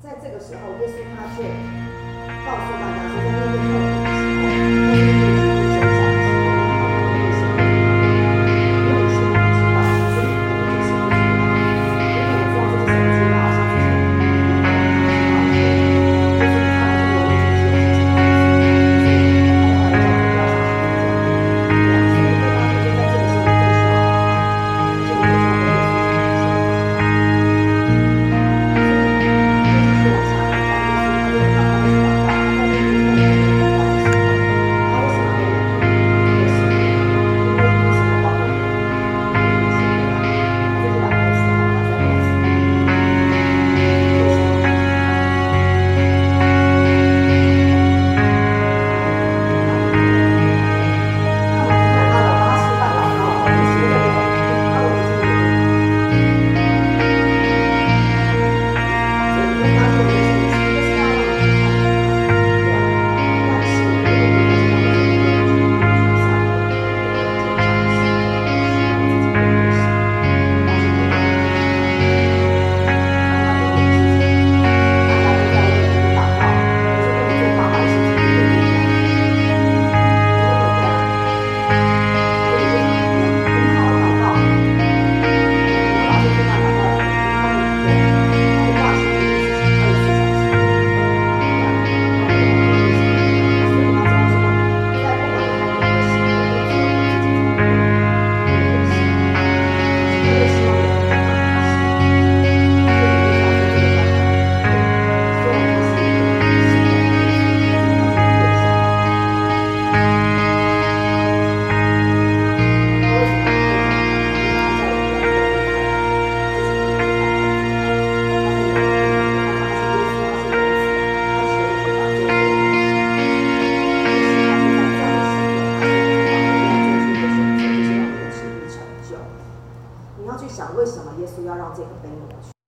在这个时候，耶稣他却告诉大家说，在面对痛苦的时候，在面对疾病身上的时候，他不会被神因为是你知道，所以你可能就是不知道，你可能知道这是神的计划，像之前就是他不是有这些事情，所以他后来叫做不要相信这样，对啊，所以你会发现，就在这个时候，你更需要祷告，而且你更需要跟耶稣讲一些话。所以就继续往下看，当耶稣他又祷告，他在面对痛苦的苦难的时候，他为什么会忍？为什么？因为为什么要忍？因为是对吧？这是两个思考，他在告诉你为什么？那我们看他了，帮他示范祷告，我们写这个，他们已经有了。所以你会发现一个事情，一个是要让你去看懂它，对吧？但是有一个部分是当你在面对疾病、沮丧的挣扎的时候，需要自己面对神。发现没有？大家面对的是什么？大家都在为别人祷告，可是跟你最麻烦的事情一定不一样，真的不一样。所以为什么不一样？我们好好祷告，你要把这句话祷告，他的话是24小时，对吧？他没有完全是什么，所以你要知道说，在不管他有何时刻，都只有你自己才能面对神，他又希望有人跟他同行，所以你会知道说这个关卡很难过，虽然他是一个新的孩子，可是他却跪下来祷告。他为什么会跪下来祷告？因为他在人的里头，这是他没有办法做到的。他在人的里头，他讲他是耶稣，他是人子，他求主把这个给他行。可是他却在这样的时刻，他说出话，我们要做出一个选择，就是让你的旨意成就。你要去想，为什么耶稣要让这个杯挪去？